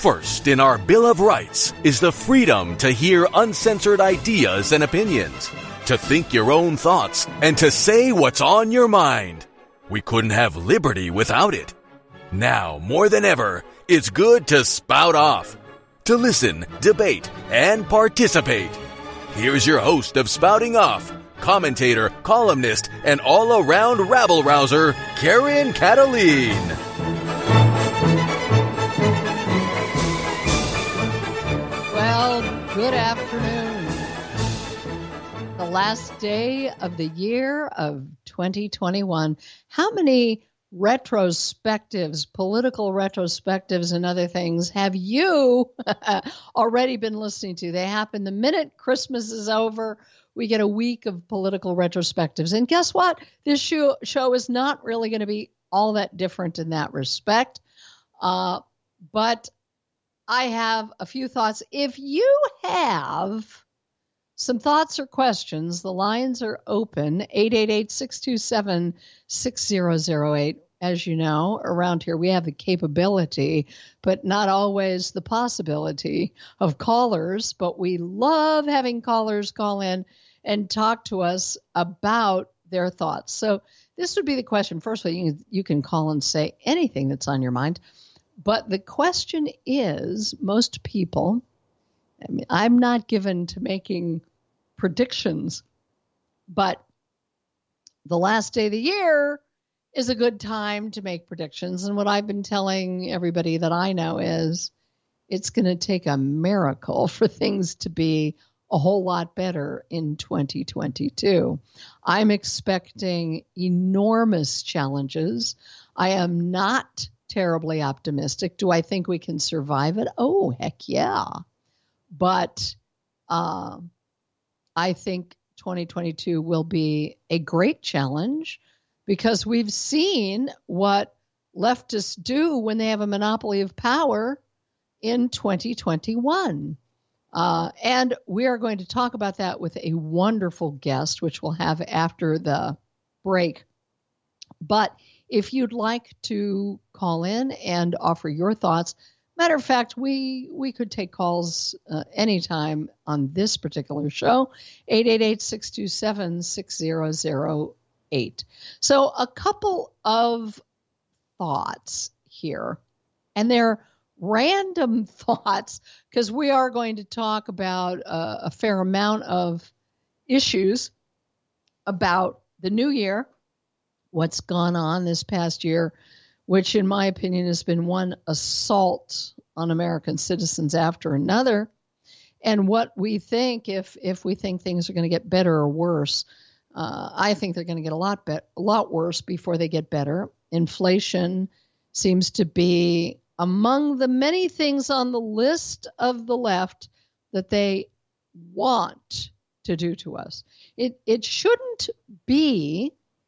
First in our Bill of Rights is the freedom to hear uncensored ideas and opinions, to think your own thoughts, and to say what's on your mind. We couldn't have liberty without it. Now, more than ever, it's good to spout off, to listen, debate, and participate. Here's your host of Spouting Off, commentator, columnist, and all-around rabble-rouser, Karen Kataline. Well, good afternoon. The last day of the year of 2021. How many retrospectives, political retrospectives and other things have you already been listening to? They happen the minute Christmas is over. We get a week of political retrospectives. And guess what? This show is not really going to be all that different in that respect. But I have a few thoughts. If you have some thoughts or questions, the lines are open, 888-627-6008. As you know, around here we have the capability, but not always the possibility of callers. But we love having callers call in and talk to us about their thoughts. So this would be the question. First of all, you can call and say anything that's on your mind. But the question is, most people, I mean, I'm not given to making predictions, but the last day of the year is a good time to make predictions. And what I've been telling everybody that I know is it's going to take a miracle for things to be a whole lot better in 2022. I'm expecting enormous challenges. I am not terribly optimistic. Do I think we can survive it? Oh, heck yeah. But I think 2022 will be a great challenge because we've seen what leftists do when they have a monopoly of power in 2021. And we are going to talk about that with a wonderful guest, which we'll have after the break. But if you'd like to call in and offer your thoughts, matter of fact, we could take calls anytime on this particular show, 888-627-6008. So a couple of thoughts here, and they're random thoughts because we are going to talk about a fair amount of issues about the new year, what's gone on this past year, which in my opinion has been one assault on American citizens after another, and what we think if we think things are going to get better or worse. I think they're going to get a lot worse before they get better. Inflation seems to be among the many things on the list of the left that they want to do to us. It shouldn't be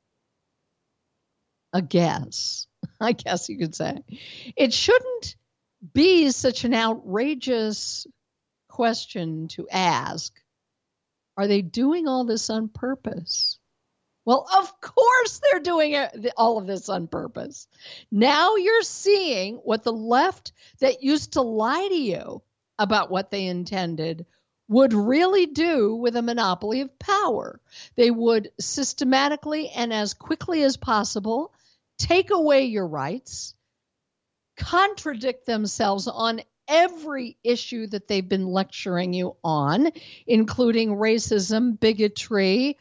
a guess, I guess you could say. It shouldn't be such an outrageous question to ask. Are they doing all this on purpose? Well, of course they're doing all of this on purpose. Now you're seeing what the left that used to lie to you about what they intended would really do with a monopoly of power. They would systematically and as quickly as possible take away your rights, contradict themselves on every issue that they've been lecturing you on, including racism, bigotry,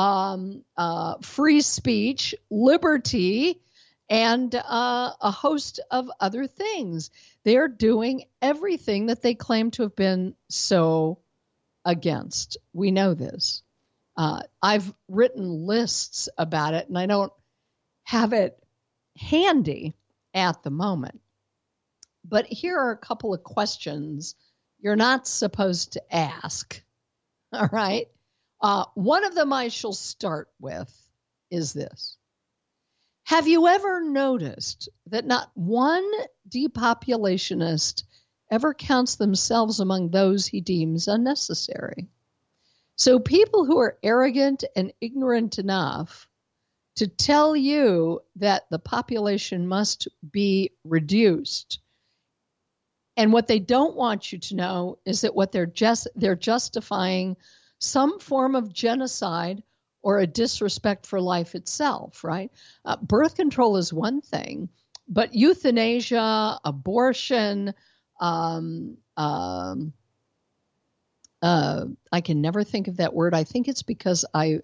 free speech, liberty, and a host of other things. They're doing everything that they claim to have been so against. We know this. I've written lists about it, and I don't have it handy at the moment. But here are a couple of questions you're not supposed to ask. All right. One of them I shall start with is this. Have you ever noticed that not one depopulationist ever counts themselves among those he deems unnecessary? So people who are arrogant and ignorant enough to tell you that the population must be reduced And what they don't want you to know is that what they're justifying some form of genocide or a disrespect for life itself, right? Birth control is one thing, but euthanasia, abortion, I can never think of that word. I think it's because I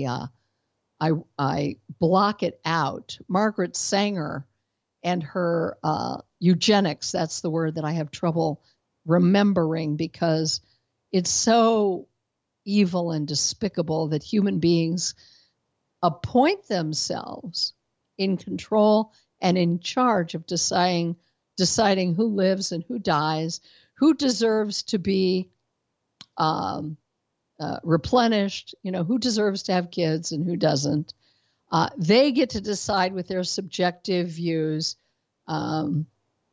block it out. Margaret Sanger and her eugenics, that's the word that I have trouble remembering because it's so evil and despicable that human beings appoint themselves in control and in charge of deciding who lives and who dies, who deserves to be replenished, who deserves to have kids and who doesn't. They get to decide with their subjective views the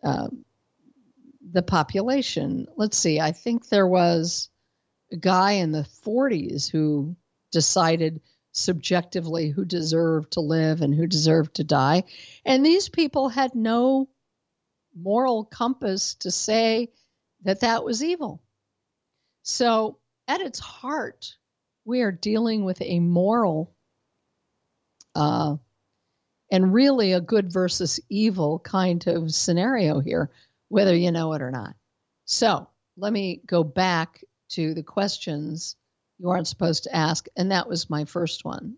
population. Let's see, I think there was a guy in the 40s who decided subjectively who deserved to live and who deserved to die. And these people had no moral compass to say that that was evil. So at its heart, we are dealing with a moral and really a good versus evil kind of scenario here, whether you know it or not. So let me go back to the questions you aren't supposed to ask, and that was my first one.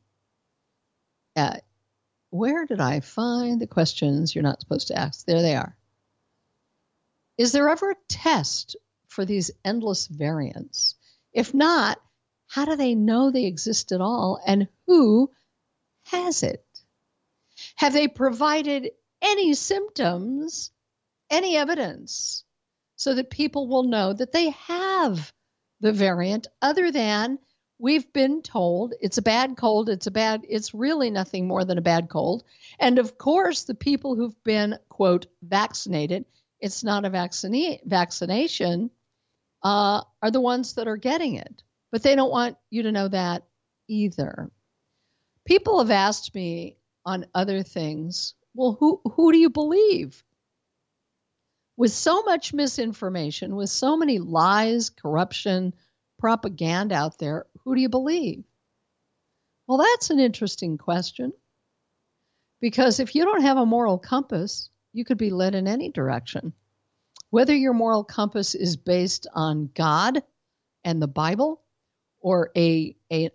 Where did I find the questions you're not supposed to ask? There they are. Is there ever a test for these endless variants? If not, how do they know they exist at all, and who has it? Have they provided any symptoms, any evidence, so that people will know that they have the variant, other than we've been told it's a bad cold, it's really nothing more than a bad cold. And of course, the people who've been, quote, vaccinated, it's not a vaccination, are the ones that are getting it. But they don't want you to know that either. People have asked me on other things, well, who do you believe? With so much misinformation, with so many lies, corruption, propaganda out there, who do you believe? Well, that's an interesting question. Because if you don't have a moral compass, you could be led in any direction. Whether your moral compass is based on God and the Bible, or a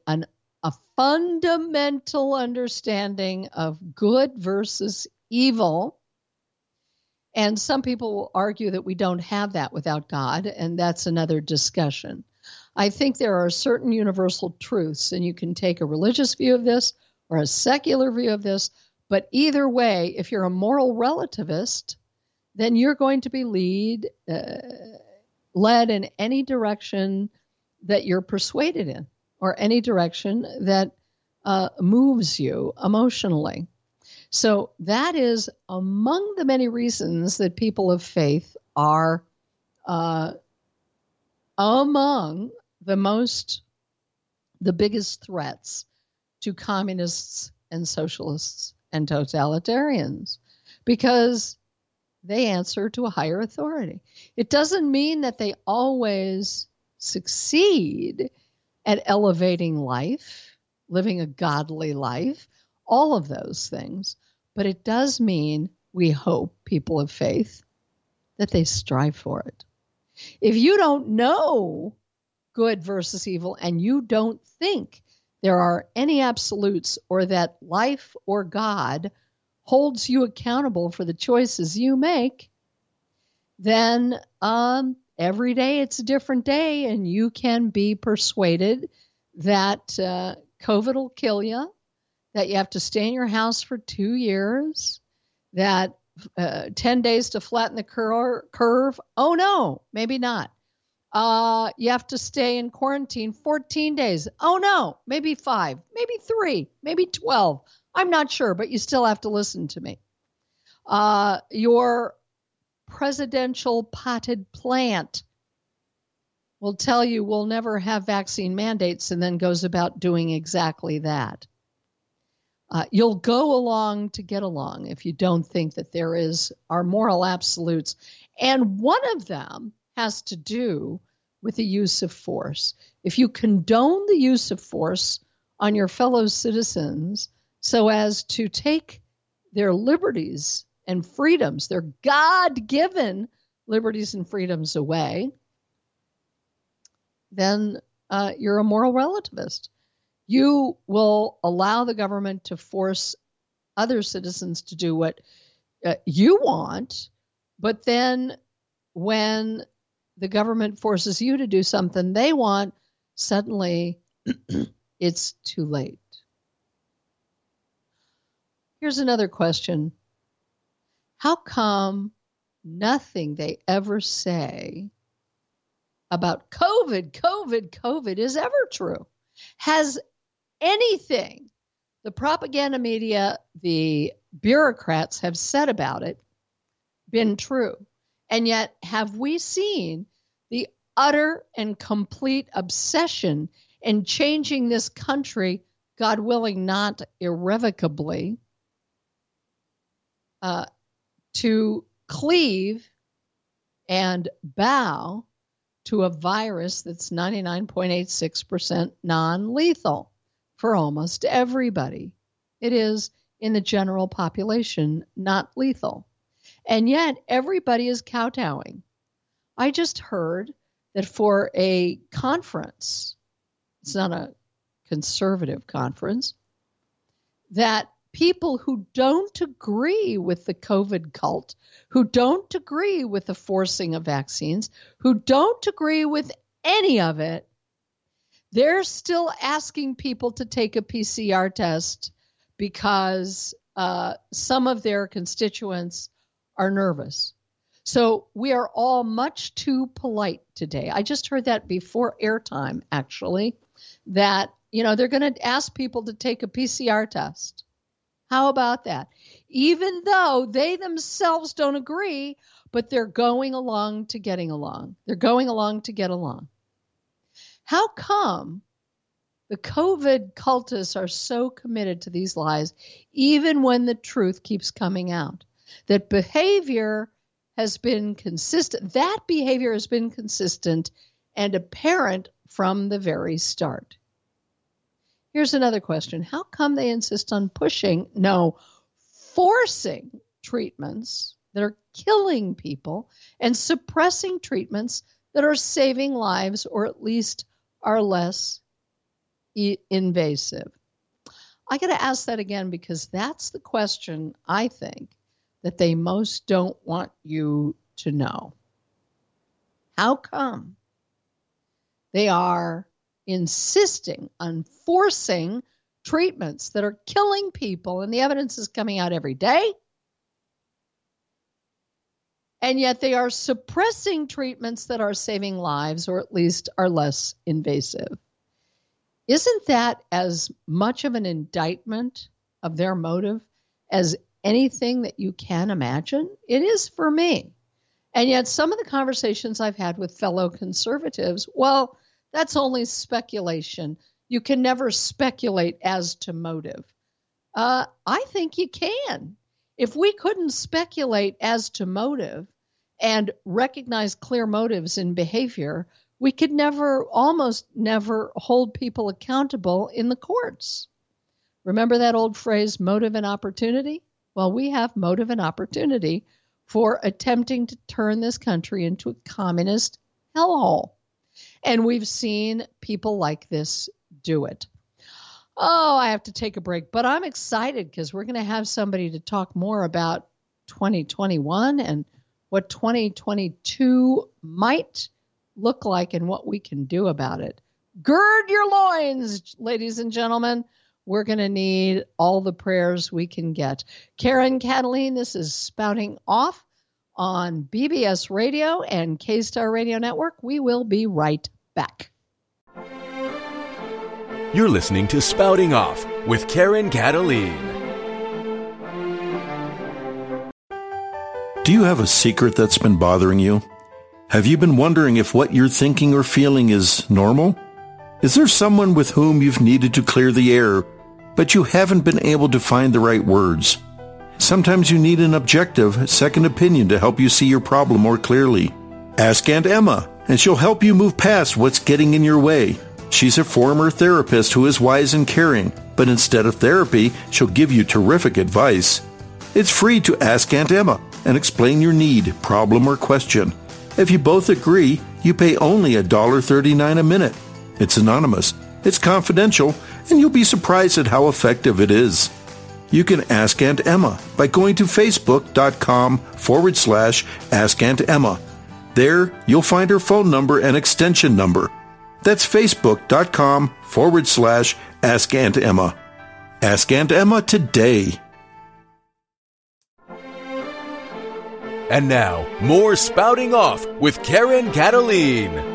fundamental understanding of good versus evil. And some people will argue that we don't have that without God, and that's another discussion. I think there are certain universal truths, and you can take a religious view of this or a secular view of this, but either way, if you're a moral relativist, then you're going to be led in any direction that you're persuaded in, or any direction that moves you emotionally. So that is among the many reasons that people of faith are among the biggest threats to communists and socialists and totalitarians, because they answer to a higher authority. It doesn't mean that they always succeed at elevating life, living a godly life, all of those things. But it does mean, we hope, people of faith, that they strive for it. If you don't know good versus evil, and you don't think there are any absolutes, or that life or God holds you accountable for the choices you make, then every day it's a different day, and you can be persuaded that COVID will kill you, that you have to stay in your house for 2 years, that 10 days to flatten the curve. Oh, no, maybe not. You have to stay in quarantine 14 days. Oh, no, maybe 5, maybe 3, maybe 12. I'm not sure, but you still have to listen to me. Your presidential potted plant will tell you we'll never have vaccine mandates, and then goes about doing exactly that. You'll go along to get along if you don't think that there are moral absolutes. And one of them has to do with the use of force. If you condone the use of force on your fellow citizens so as to take their liberties and freedoms, their God-given liberties and freedoms away, then you're a moral relativist. You will allow the government to force other citizens to do what you want, but then when the government forces you to do something they want, suddenly it's too late. Here's another question. How come nothing they ever say about COVID is ever true? Has anything the propaganda media, the bureaucrats have said about it been true? And yet, have we seen the utter and complete obsession in changing this country, God willing, not irrevocably, to cleave and bow to a virus that's 99.86% non-lethal for almost everybody? It is, in the general population, not lethal. And yet everybody is kowtowing. I just heard that for a conference, it's not a conservative conference, that people who don't agree with the COVID cult, who don't agree with the forcing of vaccines, who don't agree with any of it, they're still asking people to take a PCR test because some of their constituents are nervous. So we are all much too polite today. I just heard that before airtime, actually, that, they're going to ask people to take a PCR test. How about that? Even though they themselves don't agree, but they're going along to getting along. They're going along to get along. How come the COVID cultists are so committed to these lies, even when the truth keeps coming out? That behavior has been consistent. That behavior has been consistent and apparent from the very start. Here's another question. How come they insist on forcing treatments that are killing people and suppressing treatments that are saving lives or at least are less invasive? I got to ask that again because that's the question, I think, that they most don't want you to know. How come they are insisting on forcing treatments that are killing people, and the evidence is coming out every day, and yet they are suppressing treatments that are saving lives or at least are less invasive? Isn't that as much of an indictment of their motive as anything that you can imagine? It is for me. And yet some of the conversations I've had with fellow conservatives, well, that's only speculation. You can never speculate as to motive. I think you can. If we couldn't speculate as to motive and recognize clear motives in behavior, we could almost never hold people accountable in the courts. Remember that old phrase, motive and opportunity? Well, we have motive and opportunity for attempting to turn this country into a communist hellhole. And we've seen people like this do it. Oh, I have to take a break, but I'm excited because we're going to have somebody to talk more about 2021 and what 2022 might look like and what we can do about it. Gird your loins, ladies and gentlemen. We're going to need all the prayers we can get. Karen Kataline, this is Spouting Off on BBS Radio and K-Star Radio Network. We will be right back. You're listening to Spouting Off with Karen Kataline. Do you have a secret that's been bothering you? Have you been wondering if what you're thinking or feeling is normal? Is there someone with whom you've needed to clear the air, but you haven't been able to find the right words? Sometimes you need an objective, second opinion to help you see your problem more clearly. Ask Aunt Emma, and she'll help you move past what's getting in your way. She's a former therapist who is wise and caring, but instead of therapy, she'll give you terrific advice. It's free to ask Aunt Emma and explain your need, problem, or question. If you both agree, you pay only $1.39 a minute. It's anonymous, it's confidential, and you'll be surprised at how effective it is. You can ask Aunt Emma by going to facebook.com/Ask Aunt Emma. There, you'll find her phone number and extension number. That's facebook.com/Ask Aunt Emma. Ask Aunt Emma today. And now, more Spouting Off with Karen Cataline.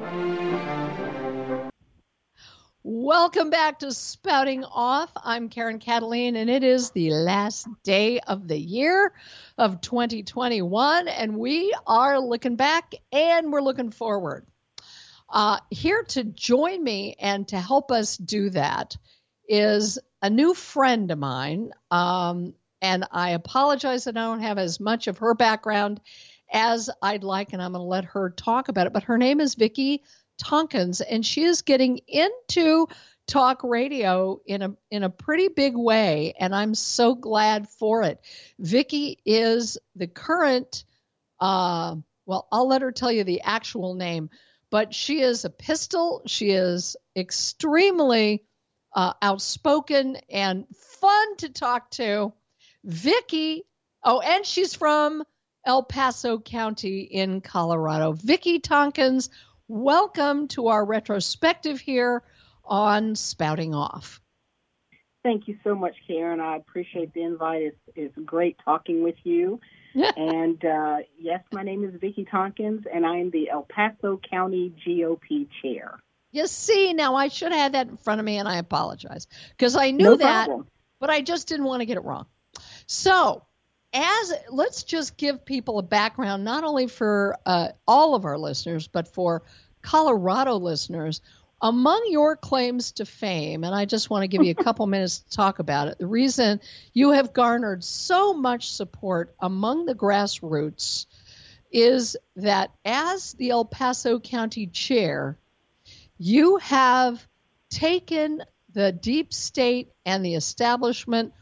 Welcome back to Spouting Off. I'm Karen Cataline, and it is the last day of the year of 2021, and we are looking back and we're looking forward. Here to join me and to help us do that is a new friend of mine, and I apologize that I don't have as much of her background as I'd like, and I'm going to let her talk about it, but her name is Vicki Tonkins, and she is getting into talk radio in a pretty big way, and I'm so glad for it. Vicki is the current, well, I'll let her tell you the actual name, but she is a pistol. She is extremely outspoken and fun to talk to. Vicki, and she's from El Paso County in Colorado. Vicki Tonkins, welcome to our retrospective here on Spouting Off. Thank you so much, Karen. I appreciate the invite. It's great talking with you. And yes, my name is Vicki Tonkins, and I'm the El Paso County GOP chair. You see, now I should have had that in front of me, and I apologize because I knew that, but I just didn't want to get it wrong. So, let's just give people a background, not only for all of our listeners, but for Colorado listeners. Among your claims to fame, and I just want to give you a couple minutes to talk about it, the reason you have garnered so much support among the grassroots is that as the El Paso County chair, you have taken the deep state and the establishment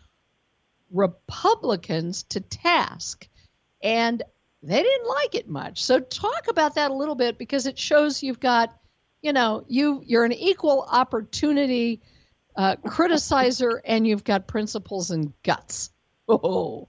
Republicans to task, and they didn't like it much. So talk about that a little bit, because it shows you've got, you're an equal opportunity criticizer, and you've got principles and guts. Oh.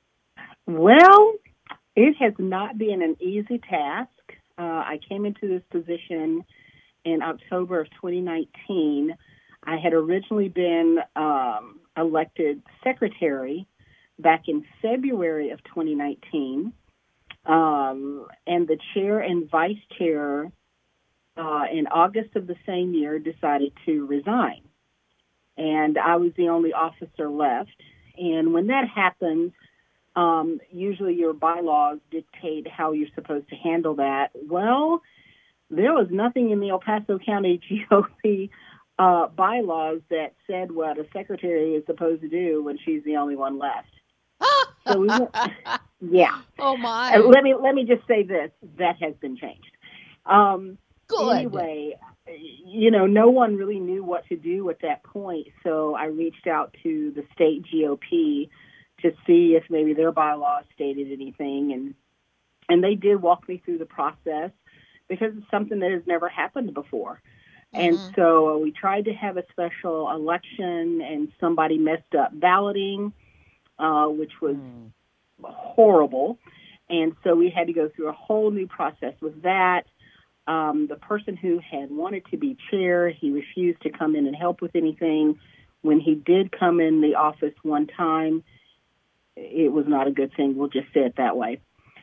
Well, it has not been an easy task. I came into this position in October of 2019. I had originally been elected secretary back in February of 2019, and the chair and vice chair in August of the same year decided to resign, and I was the only officer left. And when that happens, usually your bylaws dictate how you're supposed to handle that. Well, there was nothing in the El Paso County GOP bylaws that said what a secretary is supposed to do when she's the only one left. So we went, yeah. Oh my! Let me just say this: that has been changed. Good. Anyway, no one really knew what to do at that point, so I reached out to the state GOP to see if maybe their bylaws stated anything, and they did walk me through the process, because it's something that has never happened before. And so we tried to have a special election, and somebody messed up balloting, which was horrible. And so we had to go through a whole new process with that. The person who had wanted to be chair, he refused to come in and help with anything. When he did come in the office one time, it was not a good thing. We'll just say it that way.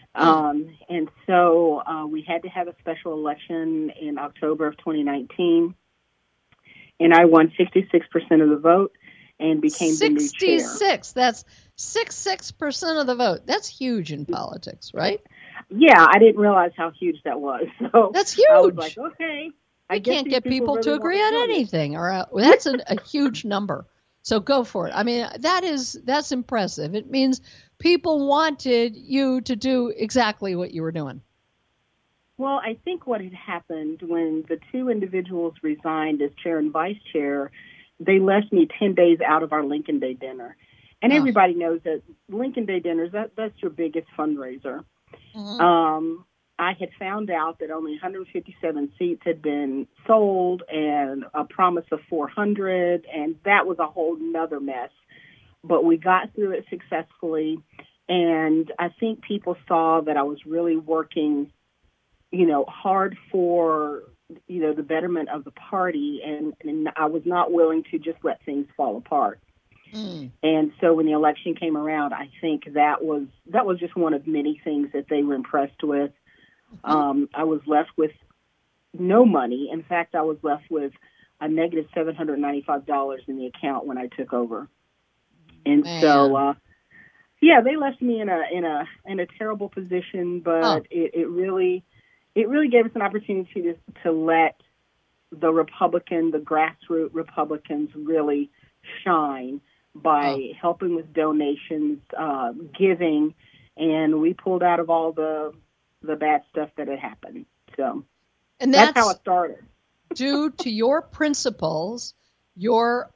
And so we had to have a special election in October of 2019, and I won 66% of the vote and became the new chair. 66. That's 66% of the vote. That's huge in politics, right? Yeah, I didn't realize how huge that was. So that's huge. I was like, okay. I can't get people to agree on anything. Or that's a huge number. So go for it. I mean, that's impressive. It means people wanted you to do exactly what you were doing. Well, I think what had happened when the two individuals resigned as chair and vice chair, they left me 10 days out of our Lincoln Day dinner. And everybody knows that Lincoln Day dinners, that's your biggest fundraiser. Mm-hmm. I had found out that only 157 seats had been sold and a promise of 400, and that was a whole nother mess. But we got through it successfully, and I think people saw that I was really working, hard for, the betterment of the party, and I was not willing to just let things fall apart. Mm. And so when the election came around, I think that was just one of many things that they were impressed with. I was left with no money. In fact, I was left with a negative $795 in the account when I took over. And so, they left me in a terrible position. But it really gave us an opportunity to let the grassroots Republicans, really shine by helping with donations, giving, and we pulled out of all the bad stuff that had happened. So, and that's how it started. Due to your principles, your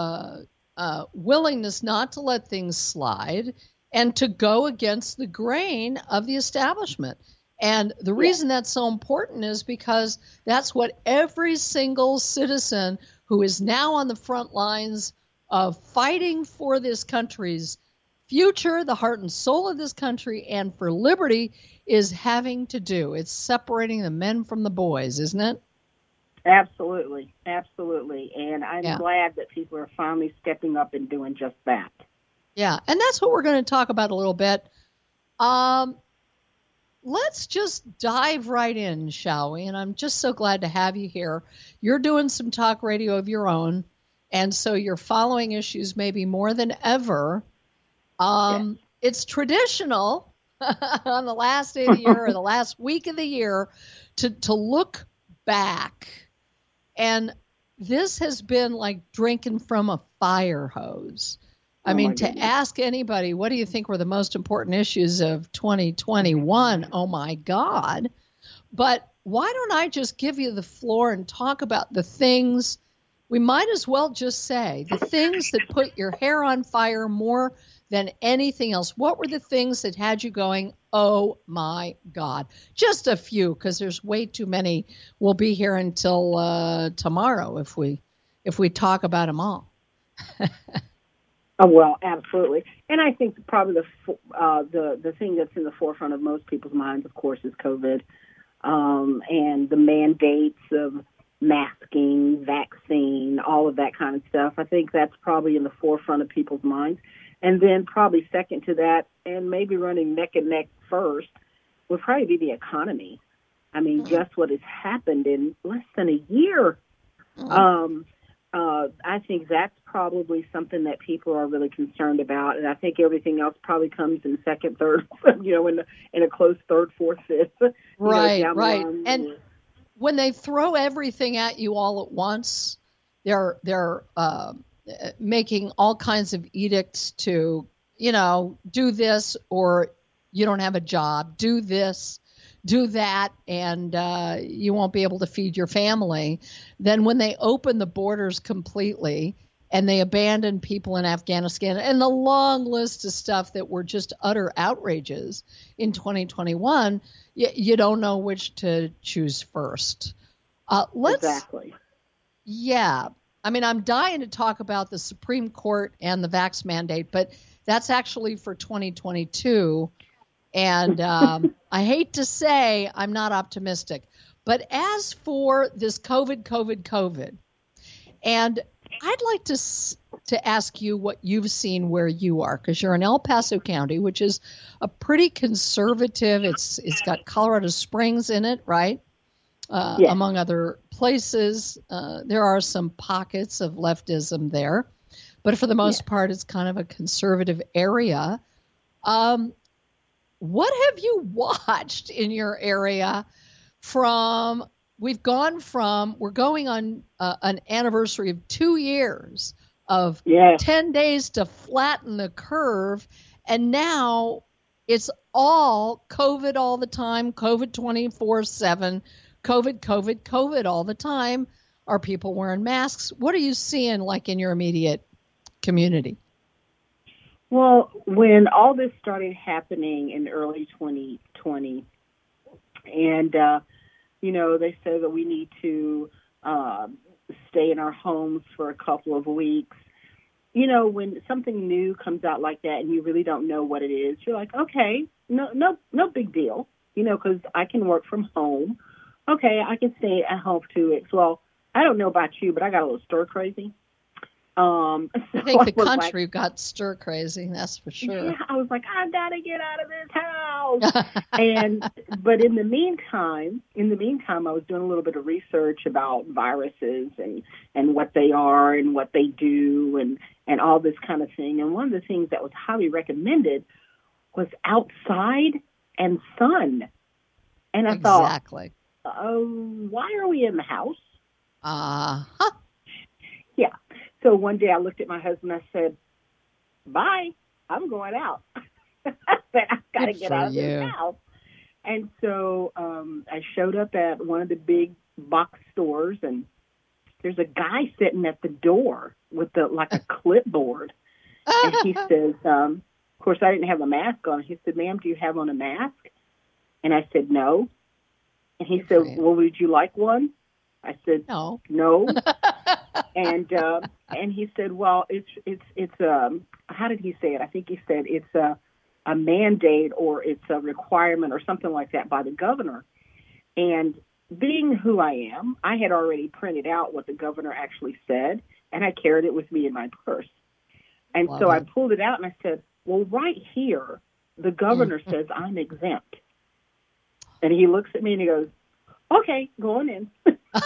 willingness not to let things slide and to go against the grain of the establishment. And the reason that's so important is because that's what every single citizen who is now on the front lines of fighting for this country's future, the heart and soul of this country, and for liberty is having to do. It's separating the men from the boys, isn't it? Absolutely. Absolutely. And I'm glad that people are finally stepping up and doing just that. Yeah. And that's what we're going to talk about a little bit. Let's just dive right in, shall we? And I'm just so glad to have you here. You're doing some talk radio of your own, and so you're following issues maybe more than ever. It's traditional on the last day of the year or the last week of the year to look back. And this has been like drinking from a fire hose. I mean, to ask anybody, what do you think were the most important issues of 2021? Oh, my God. But why don't I just give you the floor and talk about the things, we might as well just say, the things that put your hair on fire more than anything else. What were the things that had you going, oh, my God? Just a few, because there's way too many. We'll be here until tomorrow if we talk about them all. Oh, well, absolutely. And I think probably the thing that's in the forefront of most people's minds, of course, is COVID, and the mandates of masking, vaccine, all of that kind of stuff. I think that's probably in the forefront of people's minds. And then probably second to that, and maybe running neck and neck first, would probably be the economy. I mean, just what has happened in less than a year. I think that's probably something that people are really concerned about, and I think everything else probably comes in second, third, in a close third, fourth, fifth. Right. And when they throw everything at you all at once, they're making all kinds of edicts to, do this or you don't have a job, do this, do that, and you won't be able to feed your family. Then when they open the borders completely and they abandon people in Afghanistan and the long list of stuff that were just utter outrages in 2021, you don't know which to choose first. Exactly. Yeah. I mean, I'm dying to talk about the Supreme Court and the vax mandate, but that's actually for 2022. And I hate to say I'm not optimistic. But as for this COVID, and I'd like to ask you what you've seen where you are, because you're in El Paso County, which is a pretty conservative. It's got Colorado Springs in it, right? Yes. Among other places. There are some pockets of leftism there, but for the most part, it's kind of a conservative area. What have you watched in your area we're going on an anniversary of 2 years of 10 days to flatten the curve. And now it's all COVID all the time, COVID 24/7, COVID all the time. Are people wearing masks? What are you seeing like in your immediate community? Well, when all this started happening in early 2020, and, they said that we need to stay in our homes for a couple of weeks. When something new comes out like that and you really don't know what it is, you're like, okay, no big deal, because I can work from home. Okay, I can stay at home for 2 weeks. Well, I don't know about you, but I got a little stir crazy. I think the country got stir crazy, that's for sure. Yeah, I was like, I gotta get out of this house. But in the meantime, I was doing a little bit of research about viruses and what they are and what they do and all this kind of thing. And one of the things that was highly recommended was outside and sun. And I thought, why are we in the house? Yeah. So one day I looked at my husband and I said, bye, I'm going out. I said, I've got to get out of this house. And so I showed up at one of the big box stores, and there's a guy sitting at the door with a clipboard. And he says, of course, I didn't have a mask on. He said, ma'am, do you have on a mask? And I said, no. And he said, well, would you like one? I said, no. And he said, well, it's how did he say it? I think he said it's a mandate or it's a requirement or something like that by the governor. And being who I am, I had already printed out what the governor actually said, and I carried it with me in my purse. And so I pulled it out and I said, well, right here, the governor says I'm exempt. And he looks at me and he goes, okay, go on in.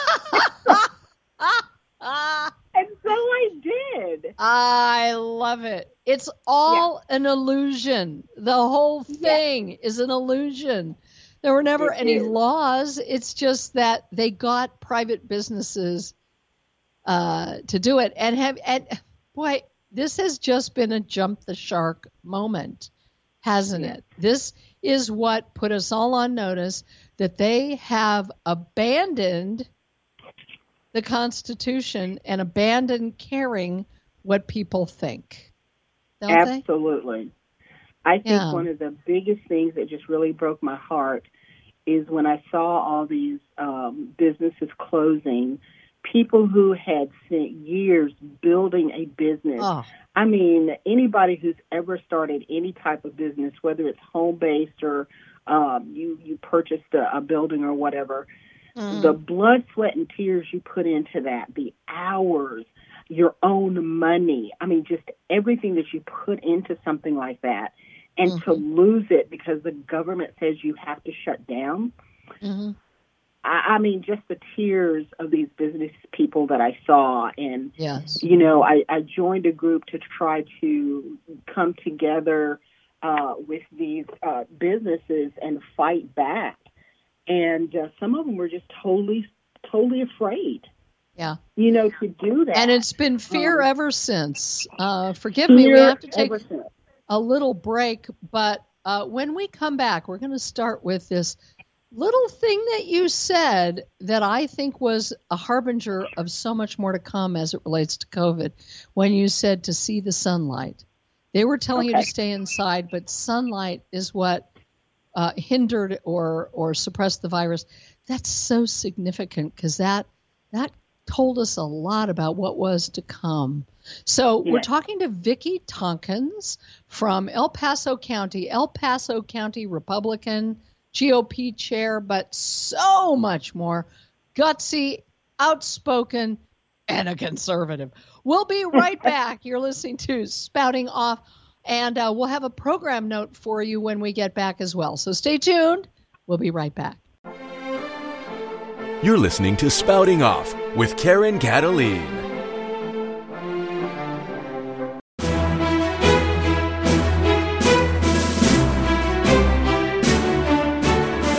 And so I did. I love it. It's all an illusion. The whole thing is an illusion. There were never any laws. It's just that they got private businesses to do it. And boy, this has just been a jump the shark moment, hasn't it? This is what put us all on notice that they have abandoned the Constitution and abandoned caring what people think. Don't Absolutely. I think one of the biggest things that just really broke my heart is when I saw all these businesses closing, people who had spent years building a business. Oh. I mean, anybody who's ever started any type of business, whether it's home-based or you purchased a building or whatever, the blood, sweat, and tears you put into that, the hours, your own money, I mean, just everything that you put into something like that, and to lose it because the government says you have to shut down. I mean, just the tears of these business people that I saw. And, I joined a group to try to come together with these businesses and fight back. And some of them were just totally afraid. Yeah. To do that. And it's been fear ever since. Forgive me, we have to take a little break. But when we come back, we're going to start with this little thing that you said that I think was a harbinger of so much more to come as it relates to COVID. When you said to see the sunlight. They were telling you to stay inside, but sunlight is what hindered or suppressed the virus. That's so significant because that told us a lot about what was to come. So we're talking to Vicki Tompkins from El Paso County Republican, GOP chair, but so much more, gutsy, outspoken, and a conservative. We'll be right back. You're listening to Spouting Off. And we'll have a program note for you when we get back as well. So stay tuned. We'll be right back. You're listening to Spouting Off with Karen Cataline.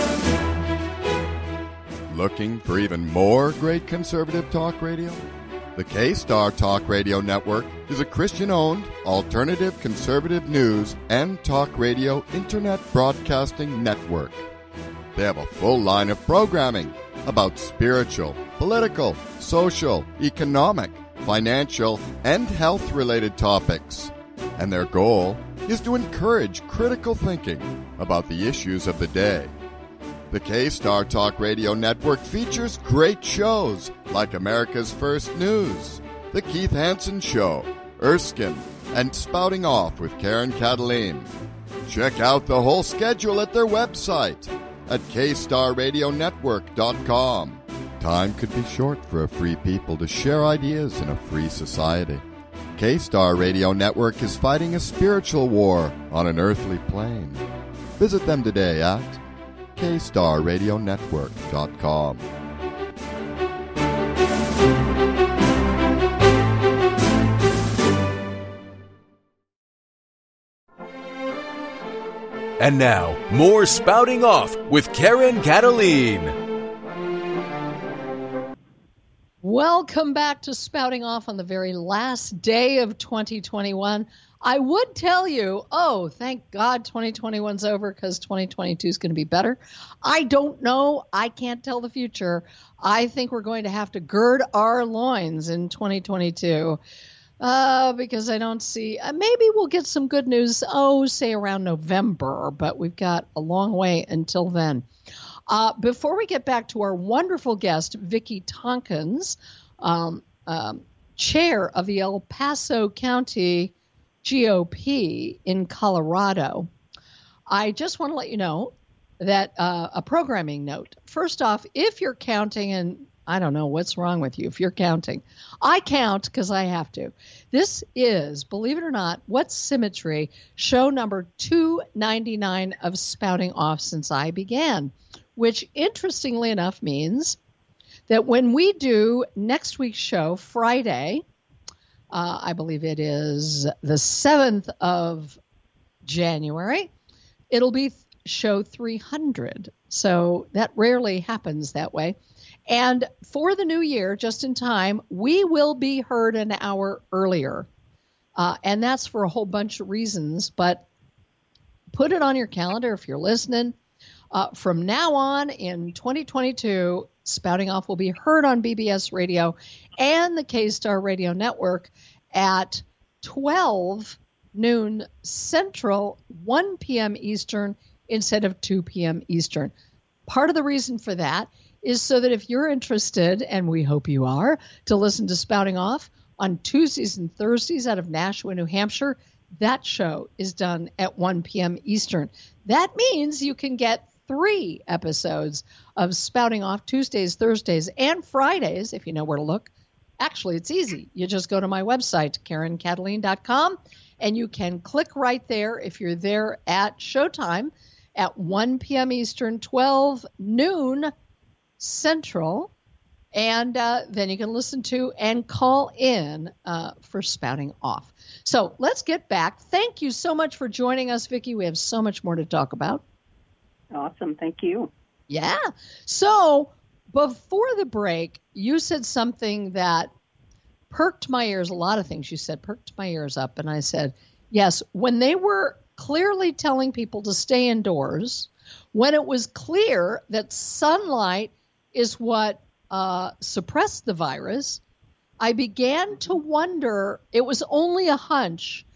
Looking for even more great conservative talk radio? The K-Star Talk Radio Network is a Christian-owned, alternative conservative news and talk radio internet broadcasting network. They have a full line of programming about spiritual, political, social, economic, financial, and health-related topics. And their goal is to encourage critical thinking about the issues of the day. The K-Star Talk Radio Network features great shows like America's First News, The Keith Hansen Show, Erskine, and Spouting Off with Karen Cataline. Check out the whole schedule at their website at kstarradionetwork.com. Time could be short for a free people to share ideas in a free society. K-Star Radio Network is fighting a spiritual war on an earthly plane. Visit them today at kstarradionetwork.com. And now, more Spouting Off with Karen Cataline. Welcome back to Spouting Off on the very last day of 2021. I would tell you, oh, thank God 2021's over because 2022 is going to be better. I don't know. I can't tell the future. I think we're going to have to gird our loins in 2022 because I don't see, maybe we'll get some good news, say around November, but we've got a long way until then. Before we get back to our wonderful guest, Vicki Tompkins, chair of the El Paso County GOP in Colorado, I just want to let you know that a programming note. First off, if you're counting, and I don't know what's wrong with you if you're counting. I count because I have to. This is, believe it or not, What's Symmetry, show number 299 of Spouting Off since I began, which interestingly enough means that when we do next week's show, Friday, I believe it is the 7th of January, it'll be show 300. So that rarely happens that way. And for the new year, just in time, we will be heard an hour earlier. And that's for a whole bunch of reasons, but put it on your calendar if you're listening. From now on in 2022, Spouting Off will be heard on BBS Radio and the K-Star Radio Network at 12 noon Central, 1 p.m. Eastern instead of 2 p.m. Eastern. Part of the reason for that is so that if you're interested, and we hope you are, to listen to Spouting Off on Tuesdays and Thursdays out of Nashua, New Hampshire, that show is done at 1 p.m. Eastern. That means you can get 3 episodes of Spouting Off Tuesdays, Thursdays, and Fridays, if you know where to look. Actually, it's easy. You just go to my website, KarenCataline.com, and you can click right there if you're there at showtime at 1 p.m. Eastern, 12 noon Central, and then you can listen to and call in for Spouting Off. So let's get back. Thank you so much for joining us, Vicki. We have so much more to talk about. Awesome. Thank you. Yeah. So before the break, you said something that perked my ears. A lot of things you said perked my ears up. And I said, yes, when they were clearly telling people to stay indoors, when it was clear that sunlight is what suppressed the virus, I began to wonder, it was only a hunch,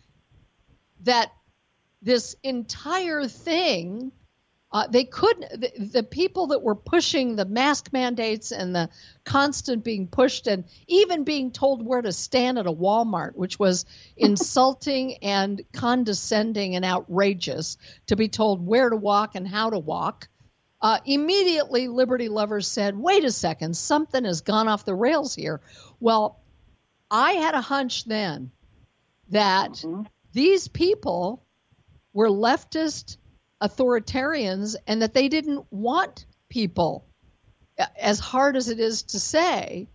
that this entire thing, the people that were pushing the mask mandates and the constant being pushed and even being told where to stand at a Walmart, which was insulting and condescending and outrageous to be told where to walk and how to walk. Immediately, liberty lovers said, wait a second, something has gone off the rails here. Well, I had a hunch then that these people were leftist authoritarians and that they didn't want people, as hard as it is to say,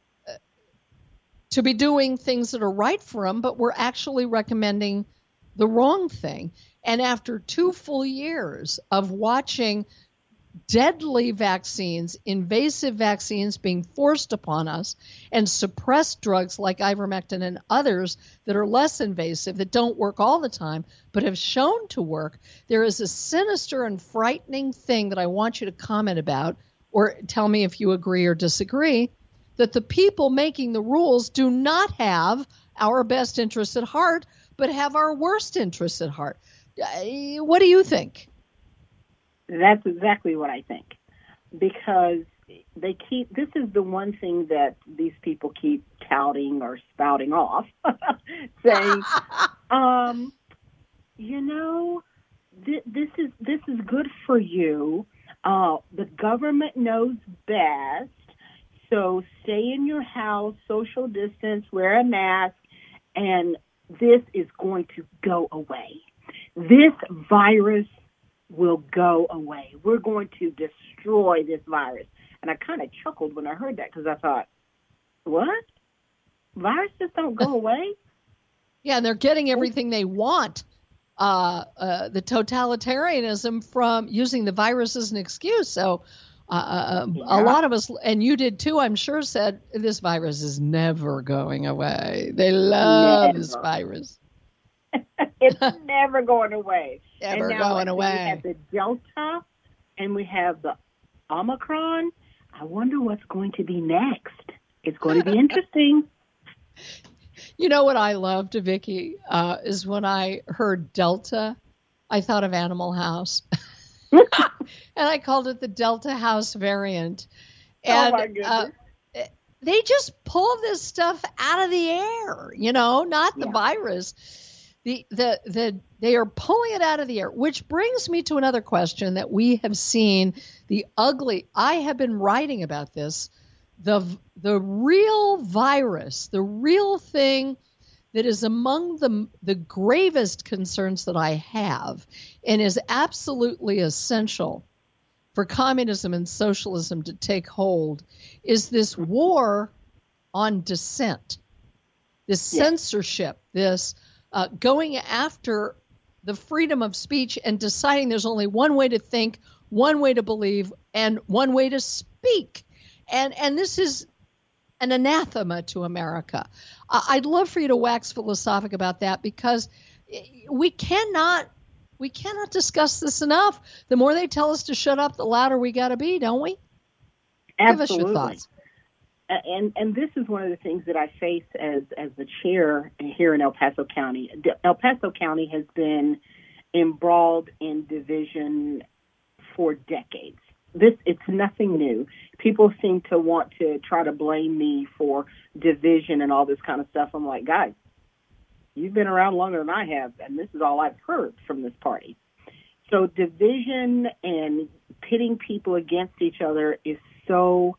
to be doing things that are right for them, but were actually recommending the wrong thing. And after 2 full years of watching deadly vaccines, invasive vaccines being forced upon us, and suppressed drugs like ivermectin and others that are less invasive, that don't work all the time, but have shown to work, there is a sinister and frightening thing that I want you to comment about, or tell me if you agree or disagree, that the people making the rules do not have our best interests at heart, but have our worst interests at heart. What do you think? That's exactly what I think, because this is the one thing that these people keep touting or spouting off, saying, this is good for you. The government knows best, so stay in your house, social distance, wear a mask, and this is going to go away. This virus will go away. We're going to destroy this virus. And I kind of chuckled when I heard that, because I thought, what? Viruses don't go away? Yeah, and they're getting everything they want. The totalitarianism from using the virus as an excuse. So a lot of us, and you did too, I'm sure, said this virus is never going away. They love this virus. It's never going away. Never going away. We have the Delta and we have the Omicron. I wonder what's going to be next. It's going to be interesting. You know what I loved, Vicki, is when I heard Delta, I thought of Animal House. And I called it the Delta House variant. And, oh, my goodness. They just pull this stuff out of the air, not the virus. They are pulling it out of the air, which brings me to another question that we have seen. I have been writing about this. The real virus, the real thing that is among the gravest concerns that I have, and is absolutely essential for communism and socialism to take hold, is this war on dissent, this censorship, this going after the freedom of speech and deciding there's only one way to think, one way to believe, and one way to speak. And this is an anathema to America. I'd love for you to wax philosophic about that, because we cannot discuss this enough. The more they tell us to shut up, the louder we got to be, don't we? Absolutely. Give us your thoughts. And this is one of the things that I face as the chair here in El Paso County. El Paso County has been embroiled in division for decades. It's nothing new. People seem to want to try to blame me for division and all this kind of stuff. I'm like, guys, you've been around longer than I have, and this is all I've heard from this party. So division and pitting people against each other is so,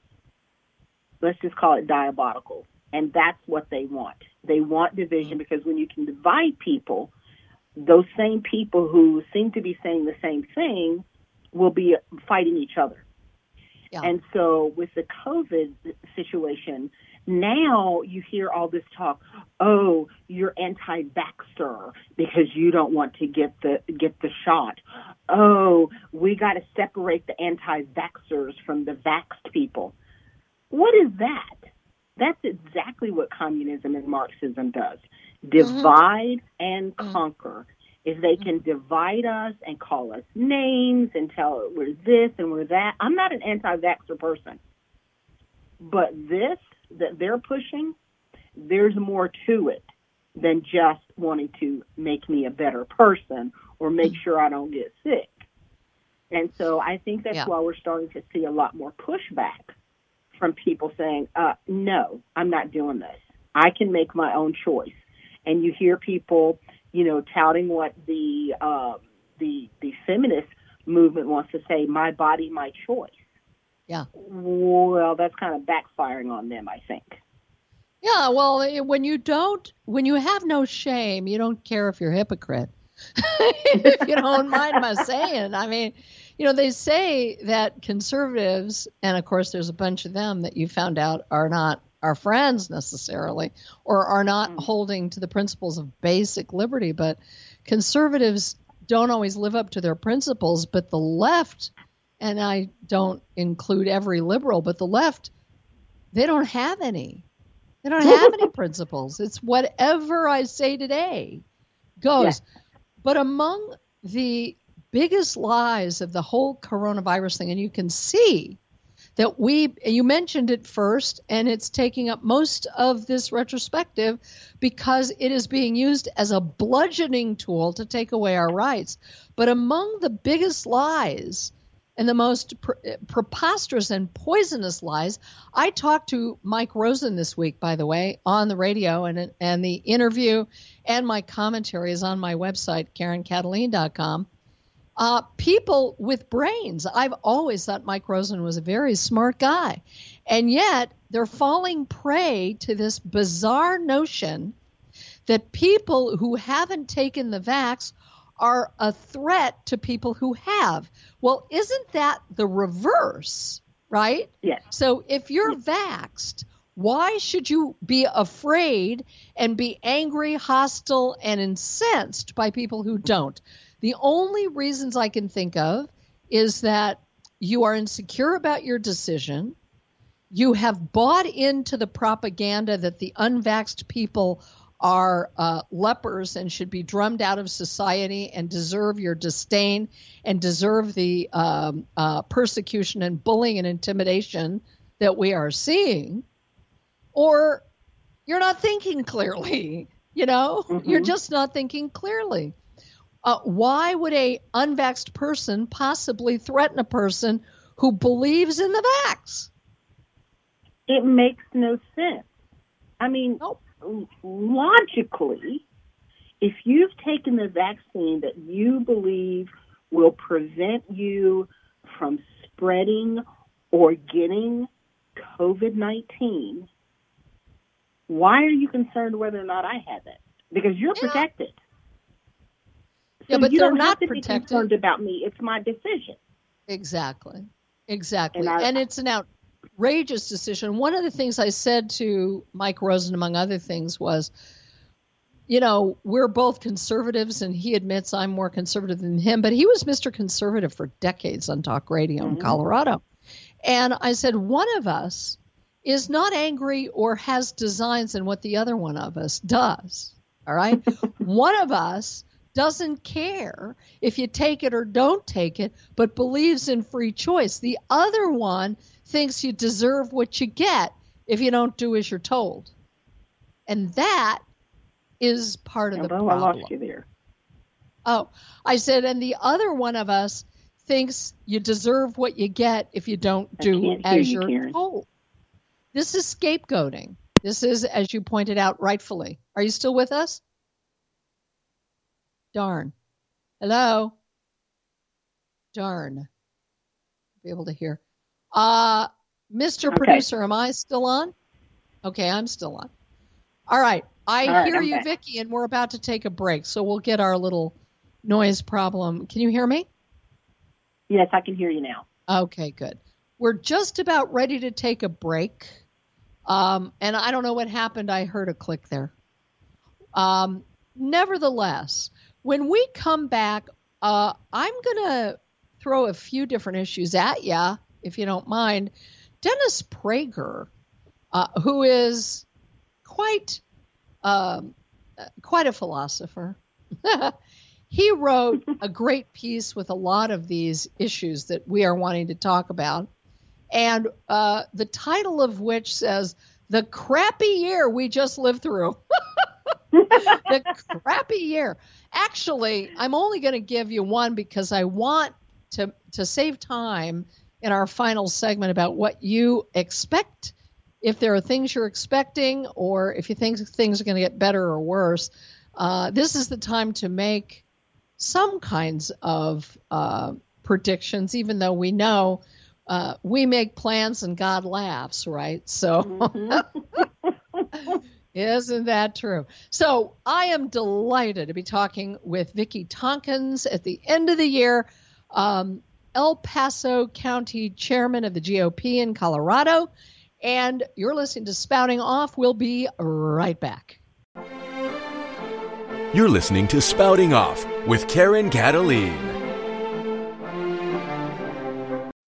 let's just call it diabolical. And that's what they want. They want division, because when you can divide people, those same people who seem to be saying the same thing will be fighting each other. Yeah. And so with the COVID situation, now you hear all this talk, oh, you're anti-vaxxer because you don't want to get the shot. Oh, we got to separate the anti-vaxxers from the vaxxed people. What is that? That's exactly what communism and Marxism does. Divide and conquer. If they can divide us and call us names and tell us we're this and we're that. I'm not an anti-vaxxer person. But this that they're pushing, there's more to it than just wanting to make me a better person or make sure I don't get sick. And so I think that's why we're starting to see a lot more pushback from people saying, no, I'm not doing this. I can make my own choice. And you hear people, touting what the feminist movement wants to say, my body, my choice. Yeah. Well, that's kind of backfiring on them, I think. Yeah, well, when you have no shame, you don't care if you're a hypocrite. If you don't mind my saying. I mean, they say that conservatives, and of course there's a bunch of them that you found out are not our friends necessarily, or are not holding to the principles of basic liberty, but conservatives don't always live up to their principles, but the left and I don't include every liberal, but the left, they don't have any. They don't have any principles. It's whatever I say today goes. Yeah. But among the biggest lies of the whole coronavirus thing, and you can see that you mentioned it first, and it's taking up most of this retrospective because it is being used as a bludgeoning tool to take away our rights. But among the biggest lies and the most preposterous and poisonous lies, I talked to Mike Rosen this week, by the way, on the radio, and the interview and my commentary is on my website, KarenKataline.com. People with brains. I've always thought Mike Rosen was a very smart guy. And yet they're falling prey to this bizarre notion that people who haven't taken the vax are a threat to people who have. Well, isn't that the reverse, right? Yes. So if you're vaxxed, why should you be afraid and be angry, hostile, and incensed by people who don't? The only reasons I can think of is that you are insecure about your decision. You have bought into the propaganda that the unvaxxed people are lepers and should be drummed out of society and deserve your disdain and deserve the persecution and bullying and intimidation that we are seeing. Or you're not thinking clearly, You're just not thinking clearly. Why would a unvaxxed person possibly threaten a person who believes in the vax? It makes no sense. I mean, logically, if you've taken the vaccine that you believe will prevent you from spreading or getting COVID-19, why are you concerned whether or not I have it? Because you're protected. So but you they're don't not have to protected. Be concerned about me. It's my decision. Exactly. And it's an outrageous decision. One of the things I said to Mike Rosen, among other things, was, we're both conservatives, and he admits I'm more conservative than him, but he was Mr. Conservative for decades on talk radio in Colorado. And I said, one of us is not angry or has designs in what the other one of us does. All right. One of us doesn't care if you take it or don't take it, but believes in free choice. The other one thinks you deserve what you get if you don't do as you're told. And that is part of the problem. I lost you there. Oh, I said, and the other one of us thinks you deserve what you get if you don't do as you're told. This is scapegoating. This is, as you pointed out, rightfully. Are you still with us? Darn. Hello? Darn. Be able to hear. Mr. Producer, am I still on? Okay, I'm still on. All right. I hear you, Vicki, and we're about to take a break, so we'll get our little noise problem. Can you hear me? Yes, I can hear you now. Okay, good. We're just about ready to take a break. And I don't know what happened. I heard a click there. Nevertheless, when we come back, I'm going to throw a few different issues at you, if you don't mind. Dennis Prager, who is quite a philosopher, he wrote a great piece with a lot of these issues that we are wanting to talk about. And the title of which says, "The Crappy Year We Just Lived Through." The crappy year. Actually, I'm only going to give you one because I want to save time in our final segment about what you expect, if there are things you're expecting, or if you think things are going to get better or worse. This is the time to make some kinds of predictions, even though we know we make plans and God laughs, right? So isn't that true? So I am delighted to be talking with Vicki Tompkins at the end of the year, El Paso County Chairman of the GOP in Colorado. And you're listening to Spouting Off. We'll be right back. You're listening to Spouting Off with Karen Kataline.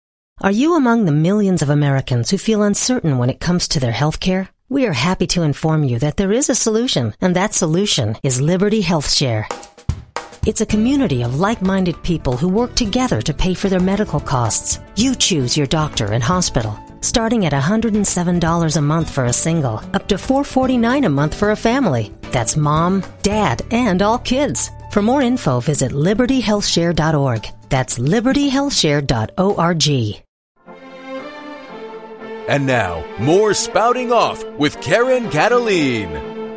Are you among the millions of Americans who feel uncertain when it comes to their health care? We are happy to inform you that there is a solution, and that solution is Liberty Health Share. It's a community of like-minded people who work together to pay for their medical costs. You choose your doctor and hospital, starting at $107 a month for a single, up to $449 a month for a family. That's mom, dad, and all kids. For more info, visit libertyhealthshare.org. That's libertyhealthshare.org. And now, more Spouting Off with Karen Cataline.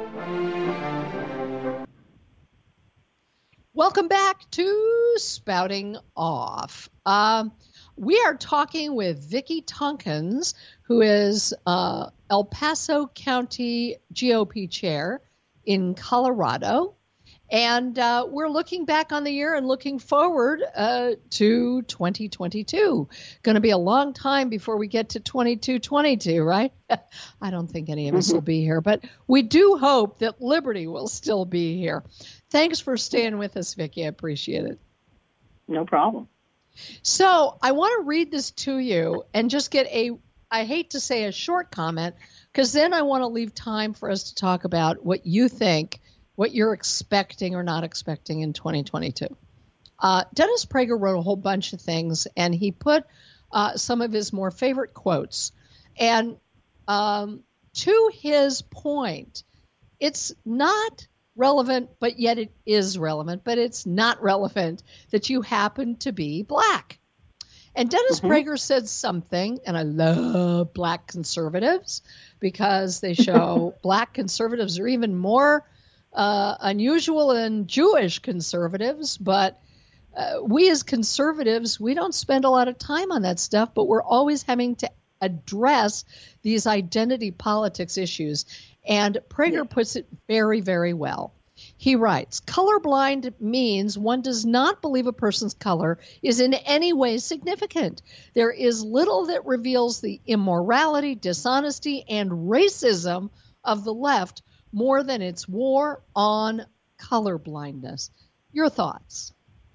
Welcome back to Spouting Off. We are talking with Vicki Tompkins, who is El Paso County GOP chair in Colorado. And we're looking back on the year and looking forward to 2022. Going to be a long time before we get to 22, right? I don't think any of us will be here, but we do hope that Liberty will still be here. Thanks for staying with us, Vicki. I appreciate it. No problem. So I want to read this to you and just get I hate to say a short comment, because then I want to leave time for us to talk about what you think, what you're expecting or not expecting in 2022. Dennis Prager wrote a whole bunch of things, and he put some of his more favorite quotes. And to his point, it's not relevant, but yet it is relevant, but it's not relevant that you happen to be black. And Dennis Prager said something, and I love black conservatives because they show black conservatives are even more unusual than Jewish conservatives, but we as conservatives, we don't spend a lot of time on that stuff, but we're always having to address these identity politics issues. And Prager puts it very, very well. He writes, colorblind means one does not believe a person's color is in any way significant. There is little that reveals the immorality, dishonesty, and racism of the left more than its war on colorblindness. Your thoughts?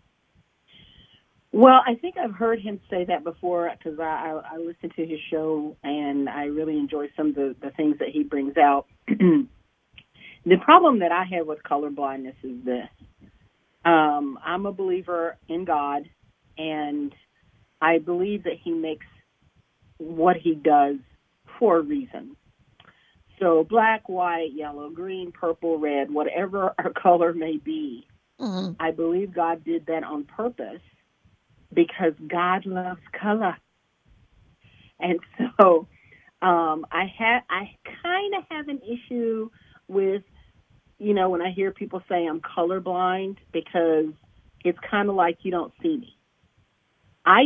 Well, I think I've heard him say that before because I listen to his show and I really enjoy some of the things that he brings out. The problem that I have with colorblindness is this. I'm a believer in God, and I believe that he makes what he does for a reason. So black, white, yellow, green, purple, red, whatever our color may be, I believe God did that on purpose because God loves color. And so I kind of have an issue with, when I hear people say I'm colorblind because it's kind of like you don't see me. I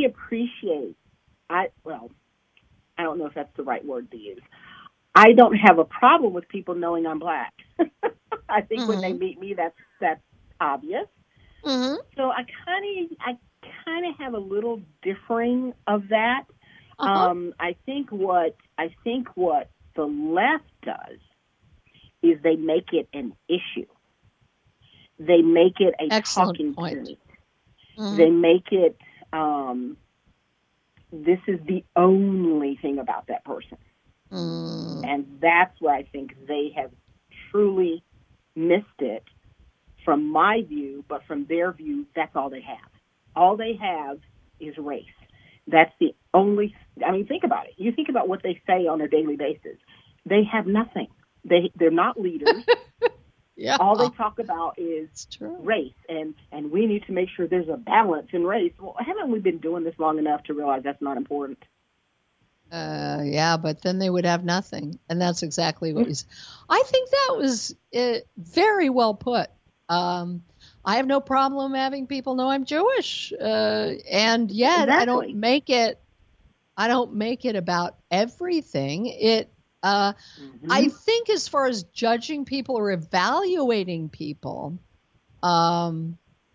don't know if that's the right word to use. I don't have a problem with people knowing I'm black. I think when they meet me, that's obvious. So I kind of have a little differing of that. I think what the left does is they make it an issue. They make it a talking point. They make it this is the only thing about that person. And that's where I think they have truly missed it from my view, but from their view, that's all they have. All they have is race. That's the only, think about it. You think about what they say on a daily basis. They have nothing. They're not leaders. All they talk about is race, and we need to make sure there's a balance in race. Well, haven't we been doing this long enough to realize that's not important? But then they would have nothing, and that's exactly what he's. I think that was very well put. I have no problem having people know I'm Jewish, and yet I don't make it about everything. I think as far as judging people or evaluating people, I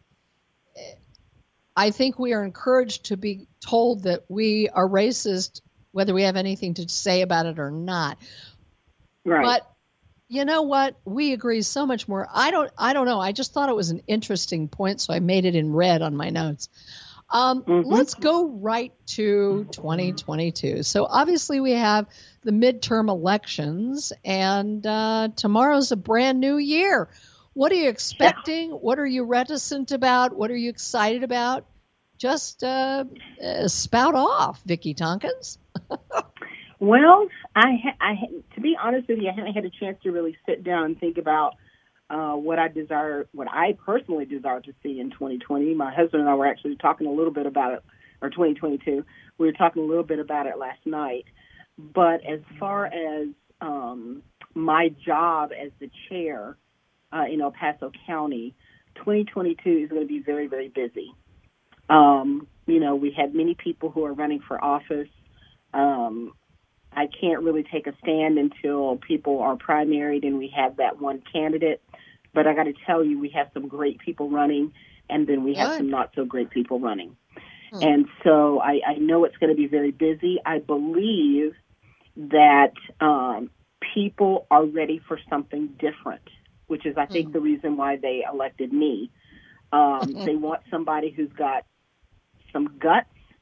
think we are encouraged to be told that we are racist, whether we have anything to say about it or not. Right. But you know what? We agree so much more. I don't know. I just thought it was an interesting point, so I made it in red on my notes. Let's go right to 2022. So obviously we have the midterm elections, and tomorrow's a brand new year. What are you expecting? What are you reticent about? What are you excited about? Just spout off, Vicki Tompkins. Well, to be honest with you, I haven't had a chance to really sit down and think about what I personally desire to see in 2020. My husband and I were actually talking a little bit about it, or 2022. We were talking a little bit about it last night. But as far as my job as the chair in El Paso County, 2022 is going to be very, very busy. We had many people who are running for office. I can't really take a stand until people are primaried and we have that one candidate. But I got to tell you, we have some great people running, and then we have some not so great people running. And so I know it's going to be very busy. I believe that people are ready for something different, which is, I think, the reason why they elected me. They want somebody who's got some guts,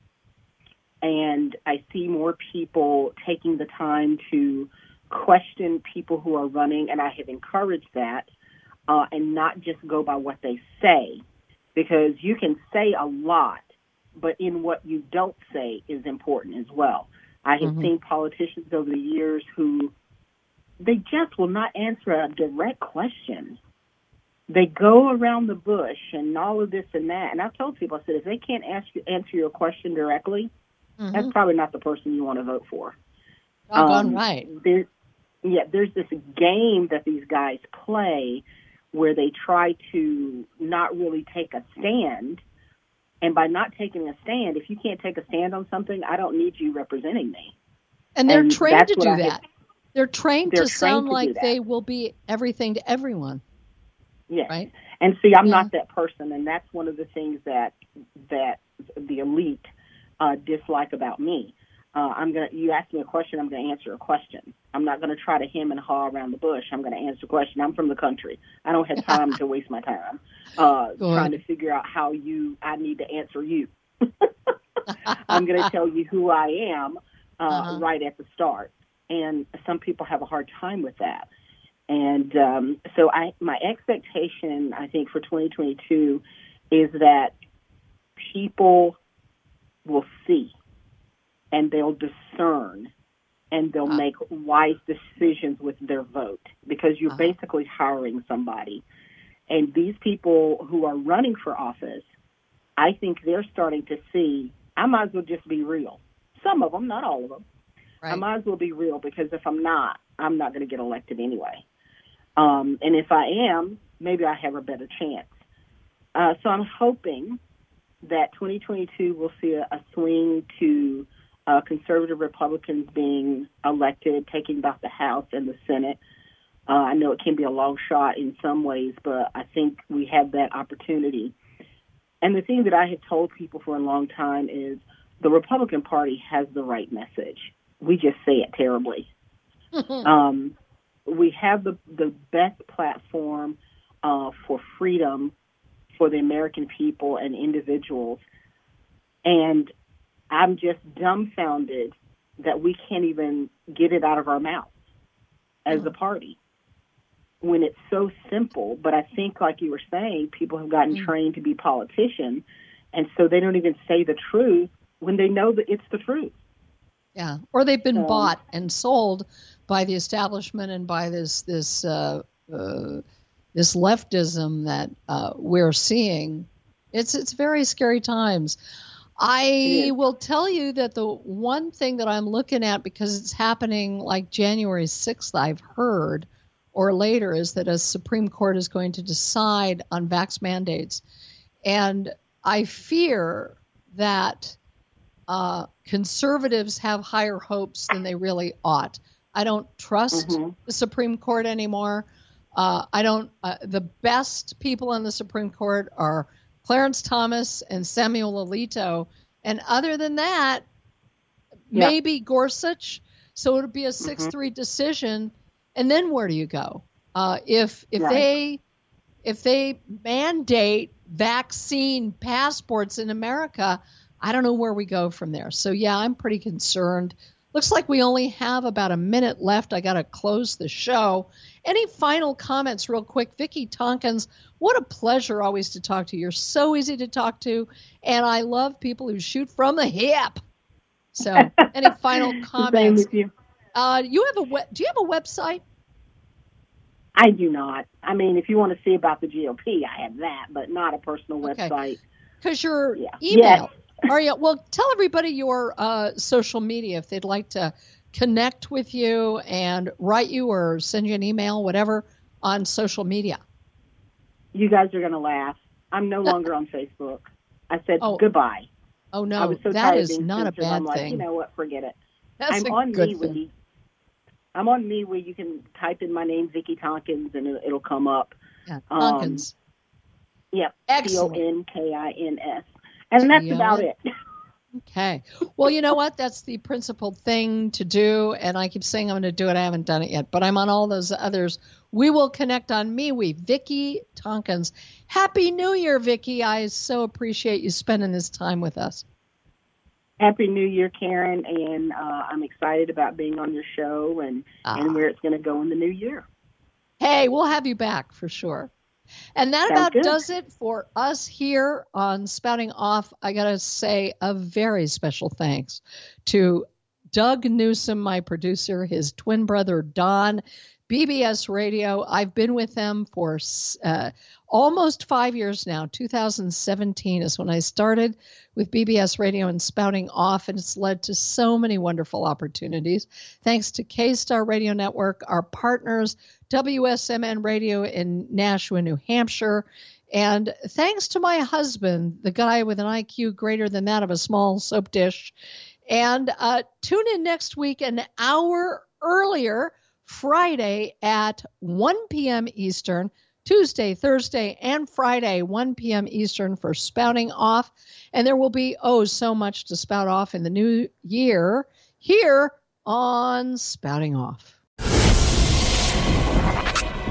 and I see more people taking the time to question people who are running, and I have encouraged that, and not just go by what they say, because you can say a lot, but in what you don't say is important as well. I have seen politicians over the years who they just will not answer a direct question. They go around the bush and all of this and that. And I've told people, I said, if they can't answer your question directly, that's probably not the person you want to vote for. Right. There's this game that these guys play where they try to not really take a stand. And by not taking a stand, if you can't take a stand on something, I don't need you representing me. And they're trained to do that. They're trained to sound like they will be everything to everyone. Yes. Right? And see, I'm not that person, and that's one of the things that the elite dislike about me. You ask me a question, I'm going to answer a question. I'm not going to try to hem and haw around the bush. I'm going to answer a question. I'm from the country. I don't have time to waste my time trying to figure out how I need to answer you. I'm going to tell you who I am right at the start. And some people have a hard time with that. And so my expectation, I think, for 2022 is that people will see and they'll discern and they'll make wise decisions with their vote, because you're basically hiring somebody. And these people who are running for office, I think they're starting to see, I might as well just be real. Some of them, not all of them. Right. I might as well be real, because if I'm not going to get elected anyway. And if I am, maybe I have a better chance. So I'm hoping that 2022 will see a swing to conservative Republicans being elected, taking back the House and the Senate. I know it can be a long shot in some ways, but I think we have that opportunity. And the thing that I have told people for a long time is the Republican Party has the right message. We just say it terribly. We have the best platform for freedom for the American people and individuals. And I'm just dumbfounded that we can't even get it out of our mouths as a party when it's so simple. But I think, like you were saying, people have gotten trained to be politicians, and so they don't even say the truth when they know that it's the truth. Yeah, or they've been bought and sold by the establishment and by this leftism that we're seeing. It's very scary times. I will tell you that the one thing that I'm looking at, because it's happening like January 6th, I've heard, or later, is that a Supreme Court is going to decide on vax mandates. And I fear that conservatives have higher hopes than they really ought. I don't trust the Supreme Court anymore. The best people on the Supreme Court are Clarence Thomas and Samuel Alito. And other than that, maybe Gorsuch. So it would be a 6-3 decision. And then where do you go? If if they mandate vaccine passports in America, I don't know where we go from there. So, yeah, I'm pretty concerned. Looks like we only have about a minute left. I got to close the show. Any final comments real quick? Vicki Tonkins, what a pleasure always to talk to you. You're so easy to talk to, and I love people who shoot from the hip. So, any final comments? Same with you. Do you have a website? I do not. I mean, if you want to see about the GOP, I have that, but not a personal website. Because your email. Yes. Well, tell everybody your social media if they'd like to connect with you and write you or send you an email, whatever, on social media. You guys are going to laugh. I'm no longer on Facebook. I said goodbye. Oh, no, I was so that tired is of being not a censored. bad I'm like, thing. you know what, forget it. That's I'm a on good thing. I'm on MeWe. You can type in my name, Vicki Tonkins, and it'll come up. Yeah, Tonkins. Yep. Excellent. Tonkins. And that's about it. Okay. Well, you know what? That's the principled thing to do. And I keep saying I'm going to do it. I haven't done it yet, but I'm on all those others. We will connect on MeWe. Vicki Tonkins. Happy New Year, Vicki. I so appreciate you spending this time with us. Happy New Year, Karen. And I'm excited about being on your show and where it's going to go in the new year. Hey, we'll have you back for sure. And that Sounds about good. does it for us here on Spouting Off. I got to say a very special thanks to Doug Newsom, my producer, his twin brother, Don, BBS Radio. I've been with them for almost 5 years now. 2017 is when I started with BBS Radio and Spouting Off, and it's led to so many wonderful opportunities. Thanks to K-Star Radio Network, our partners, WSMN Radio in Nashua, New Hampshire, and thanks to my husband, the guy with an IQ greater than that of a small soap dish. And tune in next week an hour earlier, Friday at 1 p.m. Eastern, Tuesday, Thursday, and Friday, 1 p.m. Eastern for Spouting Off. And there will be, so much to spout off in the new year here on Spouting Off.